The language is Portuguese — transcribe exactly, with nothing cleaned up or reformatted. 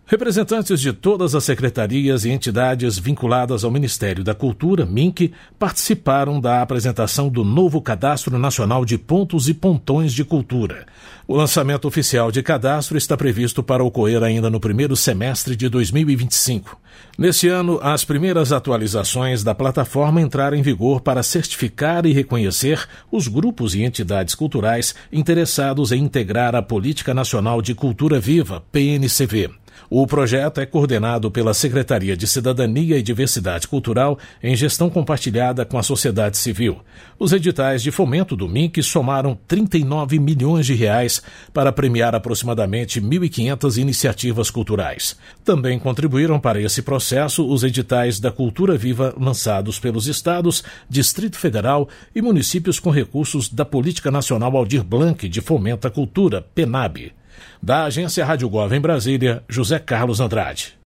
Representantes de todas as secretarias e entidades vinculadas ao Ministério da Cultura, M I N C, participaram da apresentação do novo Cadastro Nacional de Pontos e Pontões de Cultura. O lançamento oficial de cadastro está previsto para ocorrer ainda no primeiro semestre de dois mil e vinte e cinco. Neste ano, as primeiras atualizações da plataforma entraram em vigor para certificar e reconhecer os grupos e entidades culturais interessados em integrar a Política Nacional de Cultura Viva, P N C V. O projeto é coordenado pela Secretaria de Cidadania e Diversidade Cultural em gestão compartilhada com a sociedade civil. Os editais de fomento do M I N C somaram trinta e nove milhões de reais para premiar aproximadamente mil e quinhentas iniciativas culturais. Também contribuíram para esse processo os editais da Cultura Viva lançados pelos estados, Distrito Federal e municípios com recursos da Política Nacional Aldir Blanc de Fomento à Cultura, PENAB. Da Agência Rádio Gov em Brasília, José Carlos Andrade.